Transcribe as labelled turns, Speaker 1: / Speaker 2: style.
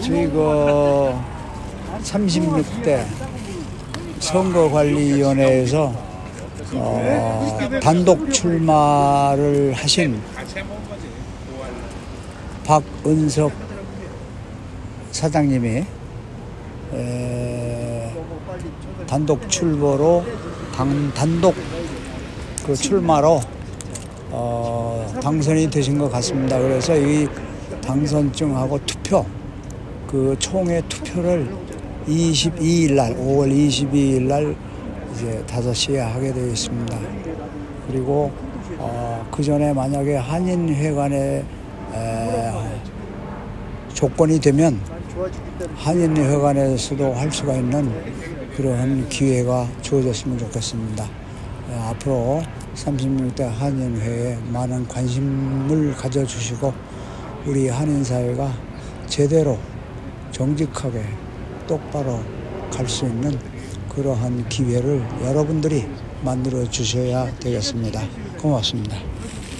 Speaker 1: 저희 그 36대 선거관리위원회에서 단독 출마를 하신 박은석 사장님이 단독 출마로 단독 그 출마로 당선이 되신 것 같습니다. 그래서 이 당선증하고 투표, 그 총회 투표를 22일 날, 5월 22일 날 이제 5시에 하게 되어 있습니다. 그리고 그 전에 만약에 한인회관에 조건이 되면 한인회관에서도 할 수가 있는 그러한 기회가 주어졌으면 좋겠습니다. 앞으로 36대 한인회에 많은 관심을 가져주시고 우리 한인사회가 제대로 정직하게 똑바로 갈 수 있는 그러한 기회를 여러분들이 만들어 주셔야 되겠습니다. 고맙습니다.